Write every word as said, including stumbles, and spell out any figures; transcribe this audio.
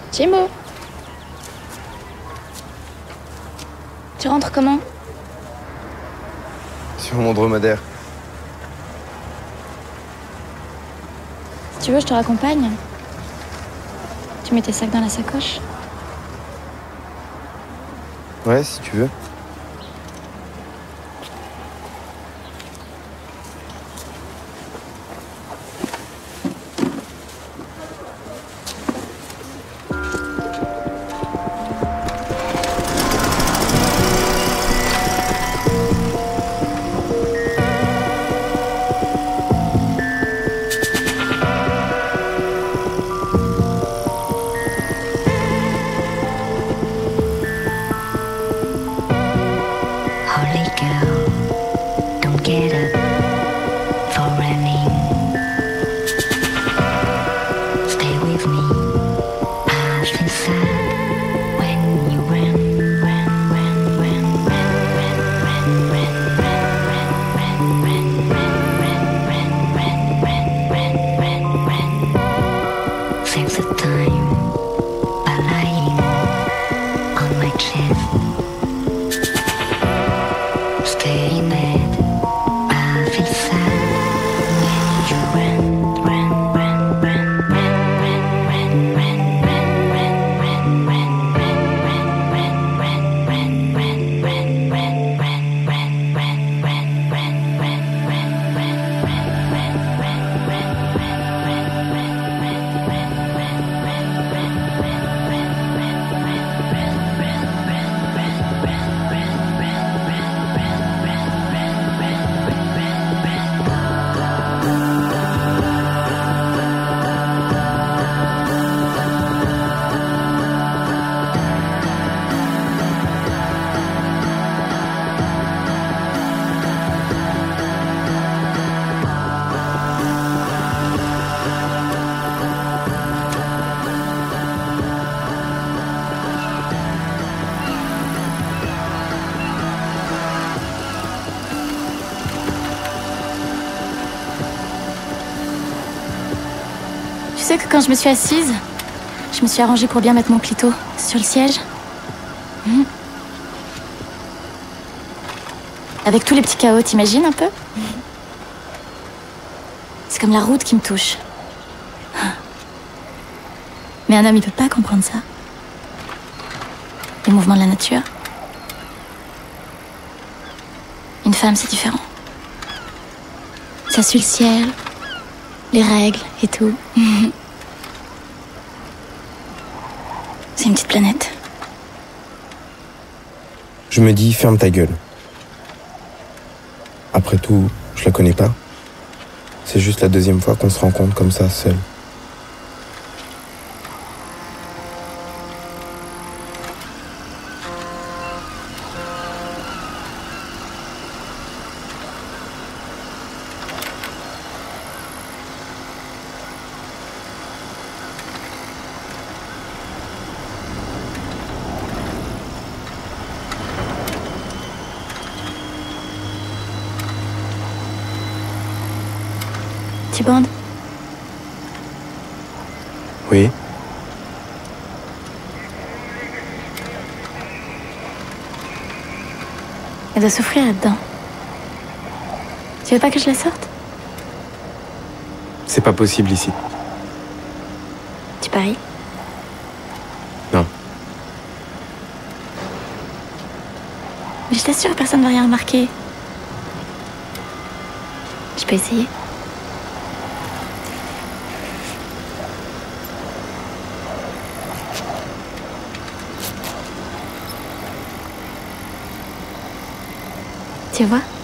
Jimbo. Tu rentres comment? Sur mon dromadaire. Si tu veux, je te raccompagne. Tu mets tes sacs dans la sacoche. Ouais, si tu veux. Tu sais que quand je me suis assise, je me suis arrangée pour bien mettre mon clito sur le siège. Mmh. Avec tous les petits chaos, t'imagines un peu? Mmh. C'est comme la route qui me touche. Mais un homme, il peut pas comprendre ça. Les mouvements de la nature. Une femme, c'est différent. Ça suit le ciel, les règles et tout. C'est une petite planète. Je me dis, ferme ta gueule. Après tout, je la connais pas. C'est juste la deuxième fois qu'on se rencontre comme ça, seul. Tu bandes? Oui. Elle doit souffrir là-dedans. Tu veux pas que je la sorte? C'est pas possible ici. Tu paries? Non. Mais je t'assure, personne ne va rien remarquer. Je peux essayer. Tu vois?